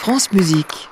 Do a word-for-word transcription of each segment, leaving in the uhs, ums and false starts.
France Musique.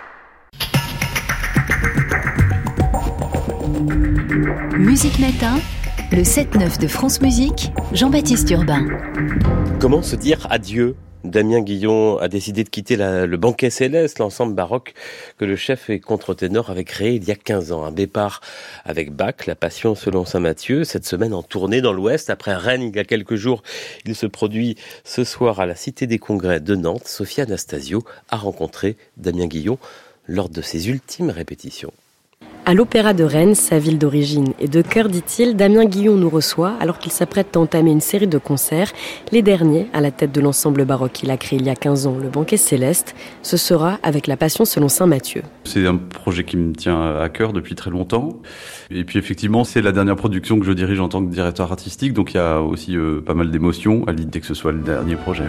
Musique Matin, le sept neuf de France Musique, Jean-Baptiste Urbain. Comment se dire adieu ? Damien Guillon a décidé de quitter la, le Banquet Céleste, l'ensemble baroque que le chef et contre-ténor avait créé il y a quinze ans. Un départ avec Bach, La Passion selon saint Matthieu, cette semaine en tournée dans l'Ouest. Après Rennes, il y a quelques jours, il se produit ce soir à la Cité des Congrès de Nantes. Sophia Anastasio a rencontré Damien Guillon lors de ses ultimes répétitions. À l'Opéra de Rennes, sa ville d'origine et de cœur, dit-il, Damien Guillon nous reçoit alors qu'il s'apprête à entamer une série de concerts. Les derniers, à la tête de l'ensemble baroque qu'il a créé il y a quinze ans, le Banquet Céleste. Ce sera avec La Passion selon saint Matthieu. C'est un projet qui me tient à cœur depuis très longtemps. Et puis effectivement, c'est la dernière production que je dirige en tant que directeur artistique, donc il y a aussi euh, pas mal d'émotions à l'idée que ce soit le dernier projet.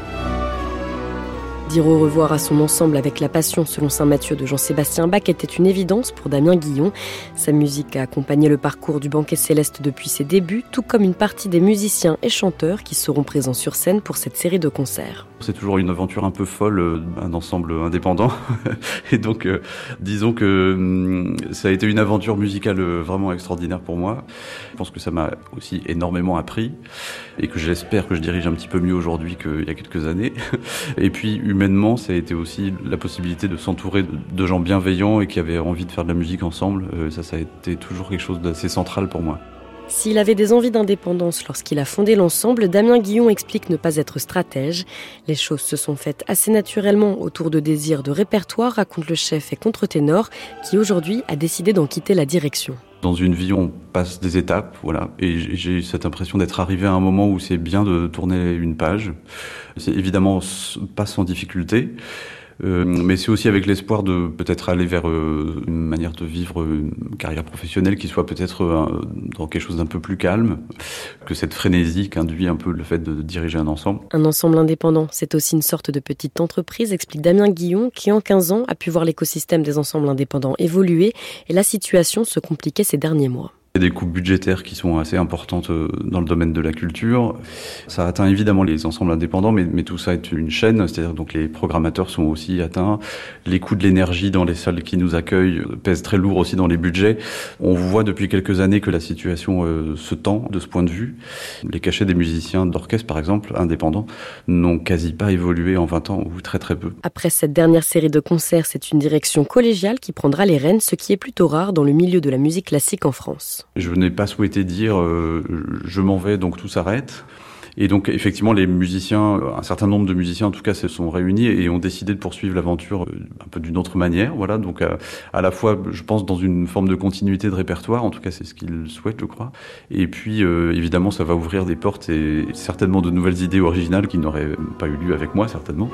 Dire au revoir à son ensemble avec La Passion selon saint Matthieu de Jean-Sébastien Bach était une évidence pour Damien Guillon. Sa musique a accompagné le parcours du Banquet Céleste depuis ses débuts, tout comme une partie des musiciens et chanteurs qui seront présents sur scène pour cette série de concerts. C'est toujours une aventure un peu folle, un ensemble indépendant. Et donc, euh, disons que hum, ça a été une aventure musicale vraiment extraordinaire pour moi. Je pense que ça m'a aussi énormément appris et que j'espère que je dirige un petit peu mieux aujourd'hui qu'il y a quelques années. Et puis, humainement, ça a été aussi la possibilité de s'entourer de gens bienveillants et qui avaient envie de faire de la musique ensemble. Euh, ça, ça a été toujours quelque chose d'assez central pour moi. S'il avait des envies d'indépendance lorsqu'il a fondé l'ensemble, Damien Guillon explique ne pas être stratège. Les choses se sont faites assez naturellement autour de désirs de répertoire, raconte le chef et contre-ténor, qui aujourd'hui a décidé d'en quitter la direction. Dans une vie, on passe des étapes, voilà. Et j'ai cette impression d'être arrivé à un moment où c'est bien de tourner une page. C'est évidemment pas sans difficulté. Euh, mais c'est aussi avec l'espoir de peut-être aller vers euh, une manière de vivre une carrière professionnelle qui soit peut-être euh, dans quelque chose d'un peu plus calme que cette frénésie qu'induit un peu le fait de diriger un ensemble. Un ensemble indépendant, c'est aussi une sorte de petite entreprise, explique Damien Guillon, qui en quinze ans a pu voir l'écosystème des ensembles indépendants évoluer et la situation se compliquait ces derniers mois. Il y a des coupes budgétaires qui sont assez importantes dans le domaine de la culture. Ça atteint évidemment les ensembles indépendants, mais, mais tout ça est une chaîne, c'est-à-dire donc les programmateurs sont aussi atteints. Les coûts de l'énergie dans les salles qui nous accueillent pèsent très lourd aussi dans les budgets. On voit depuis quelques années que la situation euh, se tend de ce point de vue. Les cachets des musiciens d'orchestre, par exemple, indépendants, n'ont quasi pas évolué en vingt ans, ou très très peu. Après cette dernière série de concerts, c'est une direction collégiale qui prendra les rênes, ce qui est plutôt rare dans le milieu de la musique classique en France. Je n'ai pas souhaité dire euh, je m'en vais donc tout s'arrête. Et donc effectivement les musiciens, un certain nombre de musiciens en tout cas se sont réunis et ont décidé de poursuivre l'aventure un peu d'une autre manière. Voilà, donc à, à la fois je pense dans une forme de continuité de répertoire, en tout cas c'est ce qu'ils souhaitent je crois. Et puis euh, évidemment ça va ouvrir des portes et certainement de nouvelles idées originales qui n'auraient pas eu lieu avec moi certainement.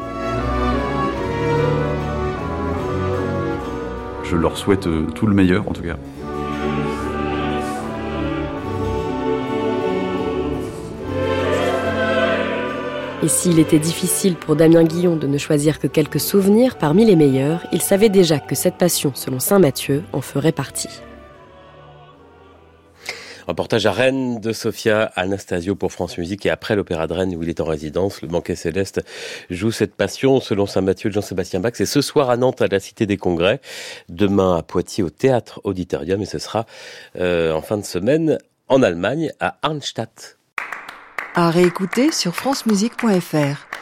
Je leur souhaite tout le meilleur en tout cas. Et s'il était difficile pour Damien Guillon de ne choisir que quelques souvenirs parmi les meilleurs, il savait déjà que cette passion, selon saint Matthieu, en ferait partie. Reportage à Rennes de Sophia Anastasio pour France Musique. Et après l'Opéra de Rennes où il est en résidence, le Banquet Céleste joue cette passion selon saint Matthieu de Jean-Sébastien Bach. C'est ce soir à Nantes à la Cité des Congrès, demain à Poitiers au Théâtre Auditorium et ce sera euh, en fin de semaine en Allemagne à Arnstadt. À réécouter sur francemusique point f r.